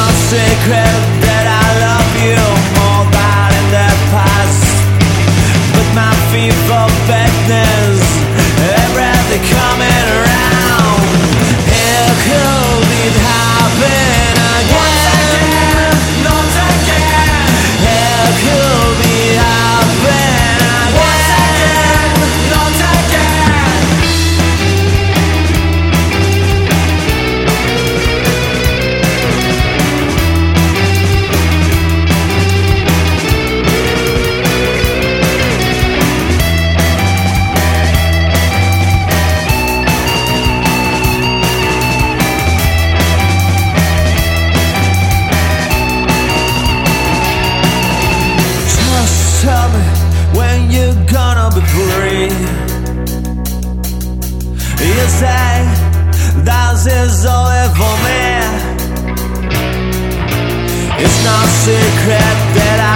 no secret that I love you more than in the past. But my fear for badness, everything coming around. Here could it happen again? Not again. Here could it happen again? Not again. Tell me when you're gonna be free. You say that is only for me. It's no secret that